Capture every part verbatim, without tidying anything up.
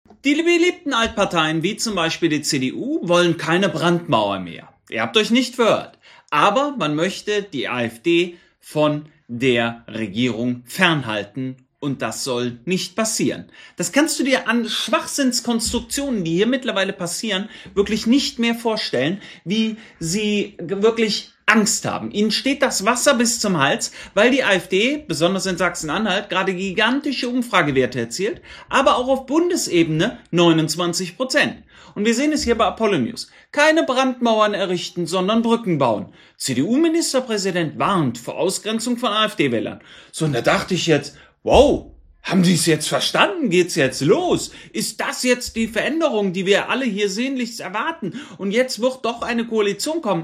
Die beliebten Altparteien wie zum Beispiel die C D U wollen keine Brandmauer mehr. Ihr habt euch nicht verhört. Aber man möchte die AfD von der Regierung fernhalten. Und das soll nicht passieren. Das kannst du dir an Schwachsinnskonstruktionen, die hier mittlerweile passieren, wirklich nicht mehr vorstellen, wie sie wirklich Angst haben. Ihnen steht das Wasser bis zum Hals, weil die AfD, besonders in Sachsen-Anhalt, gerade gigantische Umfragewerte erzielt, aber auch auf Bundesebene neunundzwanzig Prozent. Und wir sehen es hier bei Apollo News. Keine Brandmauern errichten, sondern Brücken bauen. C D U-Ministerpräsident warnt vor Ausgrenzung von AfD-Wählern. So, und da dachte ich jetzt, wow, haben die es jetzt verstanden? Geht's jetzt los? Ist das jetzt die Veränderung, die wir alle hier sehnlichst erwarten? Und jetzt wird doch eine Koalition kommen?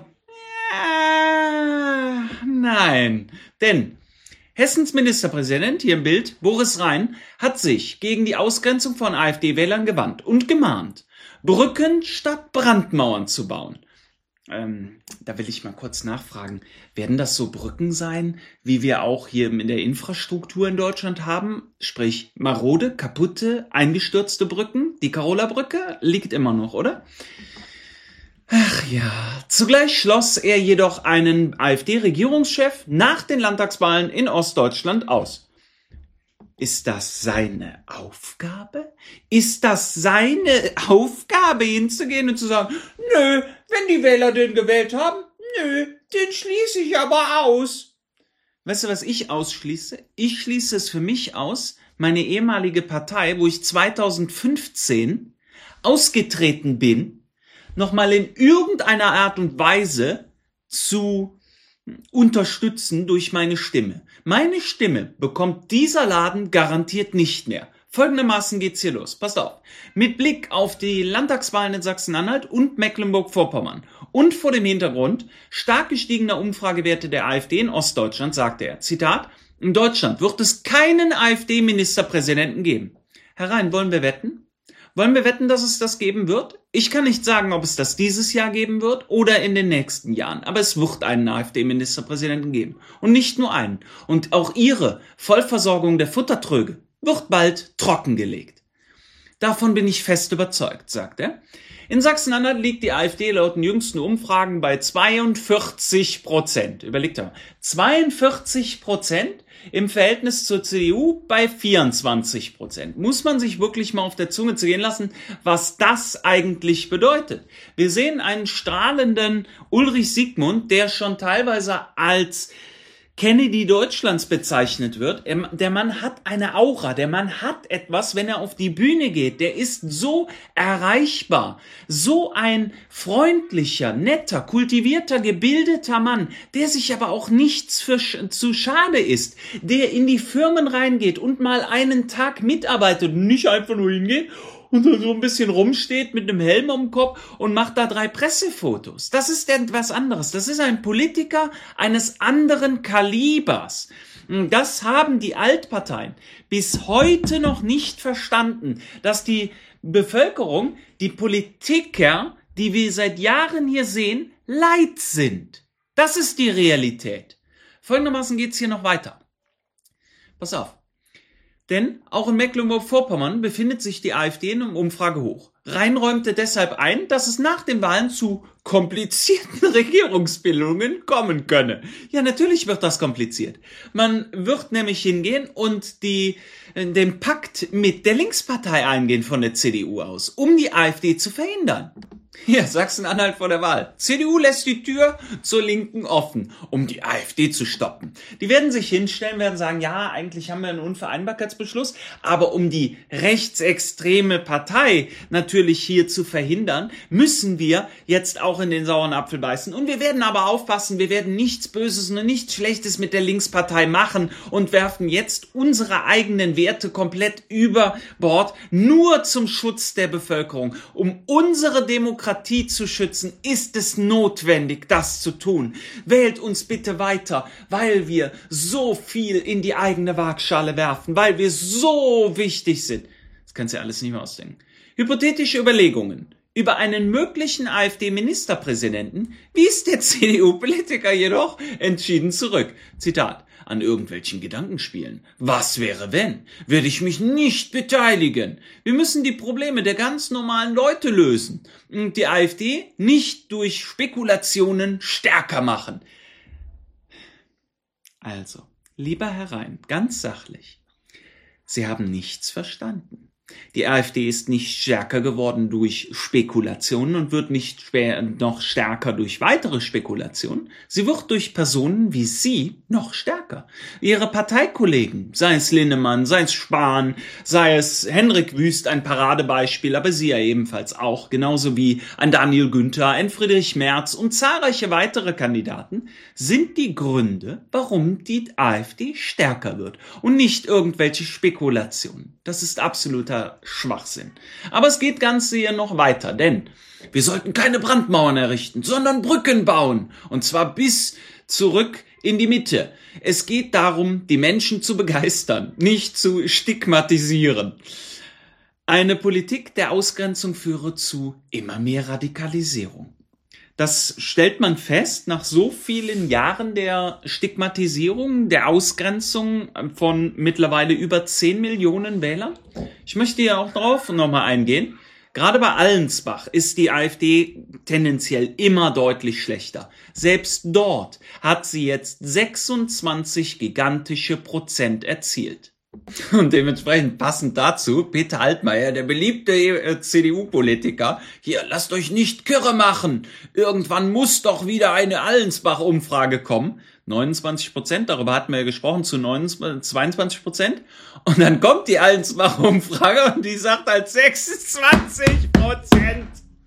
Ja, nein, denn Hessens Ministerpräsident, hier im Bild, Boris Rhein, hat sich gegen die Ausgrenzung von AfD-Wählern gewandt und gemahnt, Brücken statt Brandmauern zu bauen. Ähm, da will ich mal kurz nachfragen, werden das so Brücken sein, wie wir auch hier in der Infrastruktur in Deutschland haben? Sprich, marode, kaputte, eingestürzte Brücken? Die Carola-Brücke liegt immer noch, oder? Ach ja, zugleich schloss er jedoch einen AfD-Regierungschef nach den Landtagswahlen in Ostdeutschland aus. Ist das seine Aufgabe? Ist das seine Aufgabe, hinzugehen und zu sagen, nö, wenn die Wähler den gewählt haben, nö, den schließe ich aber aus. Weißt du, was ich ausschließe? Ich schließe es für mich aus, meine ehemalige Partei, wo ich zweitausendfünfzehn ausgetreten bin, nochmal in irgendeiner Art und Weise zu unterstützen durch meine Stimme. Meine Stimme bekommt dieser Laden garantiert nicht mehr. Folgendermaßen geht's hier los. Passt auf. Mit Blick auf die Landtagswahlen in Sachsen-Anhalt und Mecklenburg-Vorpommern und vor dem Hintergrund stark gestiegener Umfragewerte der AfD in Ostdeutschland sagte er, Zitat, in Deutschland wird es keinen AfD-Ministerpräsidenten geben. Herr Rhein, wollen wir wetten? Wollen wir wetten, dass es das geben wird? Ich kann nicht sagen, ob es das dieses Jahr geben wird oder in den nächsten Jahren. Aber es wird einen AfD-Ministerpräsidenten geben. Und nicht nur einen. Und auch ihre Vollversorgung der Futtertröge wird bald trockengelegt. Davon bin ich fest überzeugt, sagt er. In Sachsen-Anhalt liegt die AfD laut den jüngsten Umfragen bei zweiundvierzig Prozent. Überlegt mal. zweiundvierzig Prozent im Verhältnis zur C D U bei vierundzwanzig Prozent. Muss man sich wirklich mal auf der Zunge zergehen lassen, was das eigentlich bedeutet. Wir sehen einen strahlenden Ulrich Siegmund, der schon teilweise als Kennedy Deutschlands bezeichnet wird. Der Mann hat eine Aura, der Mann hat etwas, wenn er auf die Bühne geht. Der ist so erreichbar, so ein freundlicher, netter, kultivierter, gebildeter Mann, der sich aber auch nichts für zu schade ist, der in die Firmen reingeht und mal einen Tag mitarbeitet und nicht einfach nur hingeht und so ein bisschen rumsteht mit einem Helm am Kopf und macht da drei Pressefotos. Das ist etwas anderes. Das ist ein Politiker eines anderen Kalibers. Das haben die Altparteien bis heute noch nicht verstanden, dass die Bevölkerung, die Politiker, die wir seit Jahren hier sehen, leid sind. Das ist die Realität. Folgendermaßen geht's hier noch weiter. Pass auf. Denn auch in Mecklenburg-Vorpommern befindet sich die AfD in einem Umfragehoch. Rhein räumte deshalb ein, dass es nach den Wahlen zu komplizierten Regierungsbildungen kommen könne. Ja, natürlich wird das kompliziert. Man wird nämlich hingehen und die, den Pakt mit der Linkspartei eingehen von der C D U aus, um die AfD zu verhindern. Hier, Sachsen-Anhalt vor der Wahl. C D U lässt die Tür zur Linken offen, um die AfD zu stoppen. Die werden sich hinstellen, werden sagen, ja, eigentlich haben wir einen Unvereinbarkeitsbeschluss, aber um die rechtsextreme Partei natürlich hier zu verhindern, müssen wir jetzt auch in den sauren Apfel beißen. Und wir werden aber aufpassen, wir werden nichts Böses und nichts Schlechtes mit der Linkspartei machen und werfen jetzt unsere eigenen Werte komplett über Bord, nur zum Schutz der Bevölkerung. Um unsere Demokratie zu schützen, ist es notwendig, das zu tun. Wählt uns bitte weiter, weil wir so viel in die eigene Waagschale werfen, weil wir so wichtig sind. Das kannst du ja alles nicht mehr ausdenken. Hypothetische Überlegungen über einen möglichen AfD-Ministerpräsidenten wies der C D U-Politiker jedoch entschieden zurück. Zitat: an irgendwelchen Gedankenspielen. Was wäre wenn? Würde ich mich nicht beteiligen. Wir müssen die Probleme der ganz normalen Leute lösen und die AfD nicht durch Spekulationen stärker machen. Also, lieber Herr Rhein, ganz sachlich. Sie haben nichts verstanden. Die AfD ist nicht stärker geworden durch Spekulationen und wird nicht noch stärker durch weitere Spekulationen. Sie wird durch Personen wie Sie noch stärker. Ihre Parteikollegen, sei es Linnemann, sei es Spahn, sei es Henrik Wüst, ein Paradebeispiel, aber Sie ja ebenfalls auch, genauso wie ein Daniel Günther, ein Friedrich Merz und zahlreiche weitere Kandidaten, sind die Gründe, warum die AfD stärker wird und nicht irgendwelche Spekulationen. Das ist absoluter Schwachsinn. Aber es geht ganz hier noch weiter, denn wir sollten keine Brandmauern errichten, sondern Brücken bauen. Und zwar bis zurück in die Mitte. Es geht darum, die Menschen zu begeistern, nicht zu stigmatisieren. Eine Politik der Ausgrenzung führe zu immer mehr Radikalisierung. Das stellt man fest nach so vielen Jahren der Stigmatisierung, der Ausgrenzung von mittlerweile über zehn Millionen Wählern. Ich möchte hier auch drauf nochmal eingehen. Gerade bei Allensbach ist die AfD tendenziell immer deutlich schlechter. Selbst dort hat sie jetzt sechsundzwanzig gigantische Prozent erzielt. Und dementsprechend passend dazu, Peter Altmaier, der beliebte C D U-Politiker, hier, lasst euch nicht kirre machen, irgendwann muss doch wieder eine Allensbach-Umfrage kommen. neunundzwanzig Prozent, darüber hatten wir ja gesprochen, zu zweiundzwanzig Prozent. Und dann kommt die Allensbach-Umfrage und die sagt halt sechsundzwanzig Prozent.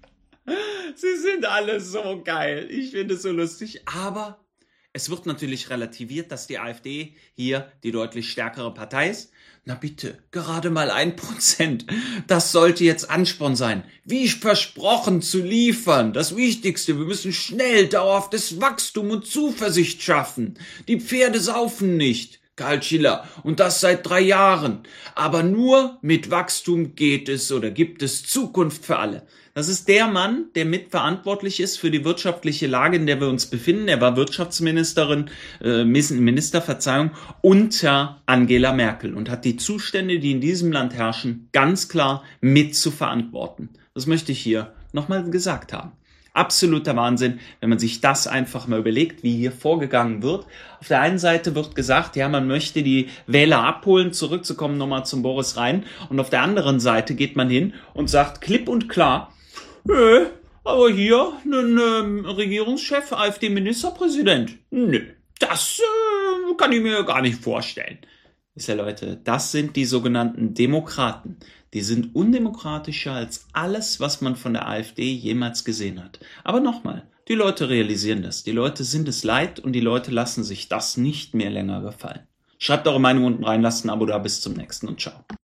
Sie sind alle so geil, ich finde es so lustig, aber es wird natürlich relativiert, dass die AfD hier die deutlich stärkere Partei ist. Na bitte, gerade mal ein Prozent. Das sollte jetzt Ansporn sein. Wie versprochen zu liefern. Das Wichtigste, wir müssen schnell dauerhaftes Wachstum und Zuversicht schaffen. Die Pferde saufen nicht. Karl Schiller. Und das seit drei Jahren. Aber nur mit Wachstum geht es oder gibt es Zukunft für alle. Das ist der Mann, der mitverantwortlich ist für die wirtschaftliche Lage, in der wir uns befinden. Er war Wirtschaftsministerin, äh, Minister, Verzeihung, unter Angela Merkel und hat die Zustände, die in diesem Land herrschen, ganz klar mit zu verantworten. Das möchte ich hier nochmal gesagt haben. Absoluter Wahnsinn, wenn man sich das einfach mal überlegt, wie hier vorgegangen wird. Auf der einen Seite wird gesagt, ja, man möchte die Wähler abholen, zurückzukommen nochmal zum Boris Rhein. Und auf der anderen Seite geht man hin und sagt klipp und klar, nö, aber hier ein ähm, Regierungschef, AfD-Ministerpräsident, nö, das äh, kann ich mir gar nicht vorstellen. Ist ja, Leute, das sind die sogenannten Demokraten. Die sind undemokratischer als alles, was man von der AfD jemals gesehen hat. Aber nochmal, die Leute realisieren das. Die Leute sind es leid und die Leute lassen sich das nicht mehr länger gefallen. Schreibt eure Meinung unten rein, lasst ein Abo da, bis zum nächsten und ciao.